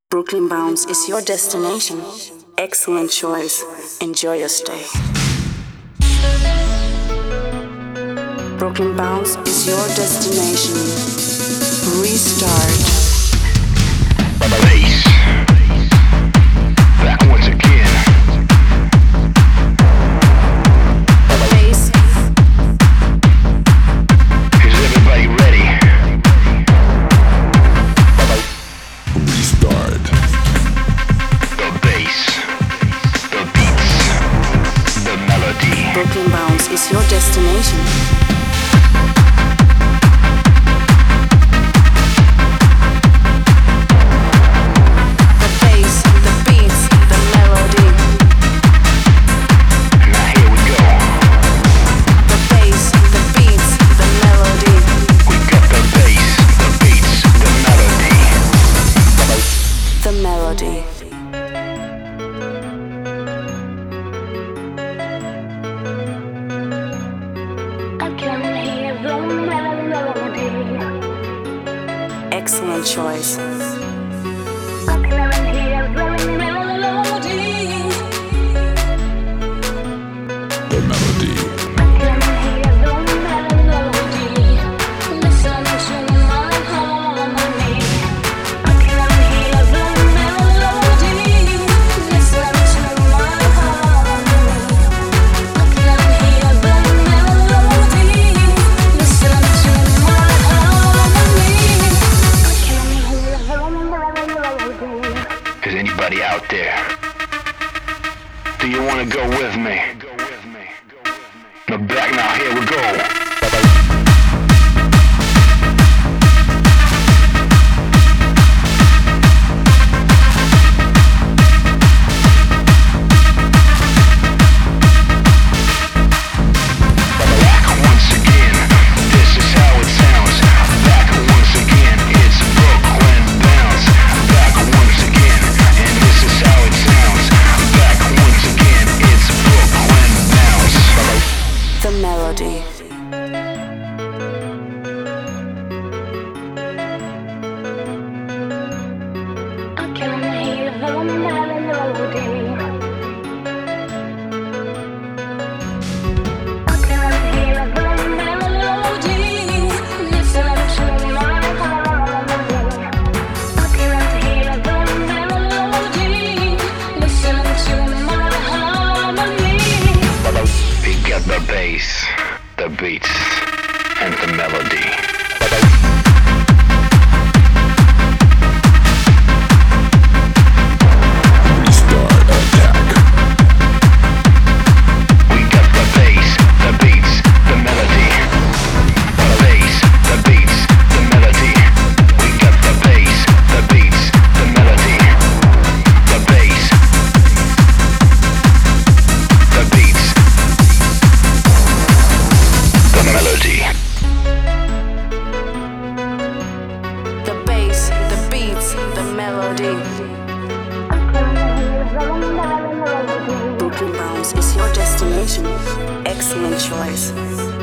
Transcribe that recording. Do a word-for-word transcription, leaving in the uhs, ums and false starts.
Brooklyn Bounce is your destination. Excellent choice. Enjoy your stay. Brooklyn Bounce is your destination. Restart. Bass. Back once again. Bass. Is everybody ready? Restart. The bass, the beats, the melody. Brooklyn Bounce is your destination. Excellent choice. The melody. Is anybody out there? Do you want to go with me? Now back now, here we go. The melody. I can hear the melody. I can hear the melody. Listen to my harmony. I can hear the melody. Listen to my harmony. We got the bass, the beats, and the melody. Restart attack. We got the bass, the beats, the melody. The bass, the beats, the melody. We got the bass, the beats, the melody. The bass, the beats, the melody. The bass, the beats, the melody. Brooklyn Bounce is your destination. Excellent choice.